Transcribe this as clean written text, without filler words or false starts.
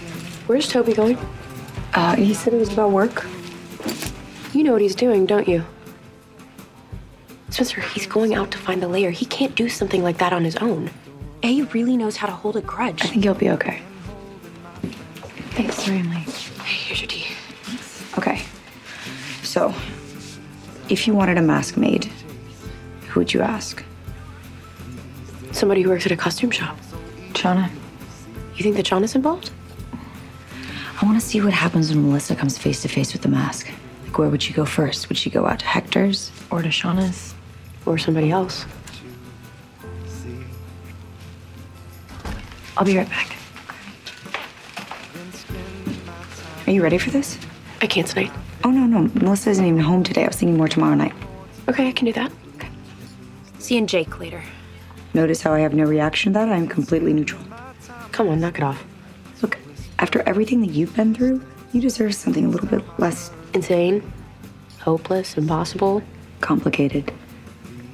Where's Toby going? He said it was about work. You know what he's doing, don't you? Spencer, he's going out to find the lair. He can't do something like that on his own. A really knows how to hold a grudge. I think he'll be okay. Thanks, sorry I'm late. Hey, here's your tea. Okay. So, if you wanted a mask made, who would you ask? Somebody who works at a costume shop. Shauna. You think that Shauna's involved? I want to see what happens when Melissa comes face to face with the mask. Like, where would she go first? Would she go out to Hector's or to Shauna's? Or somebody else? I'll be right back. Are you ready for this? I can't tonight. Oh, no. Melissa isn't even home today. I was thinking more tomorrow night. Okay, I can do that. Okay. See you and Jake later. Notice how I have no reaction to that? I'm completely neutral. Come on, knock it off. Look, after everything that you've been through, you deserve something a little bit less... Insane, hopeless, impossible. complicated.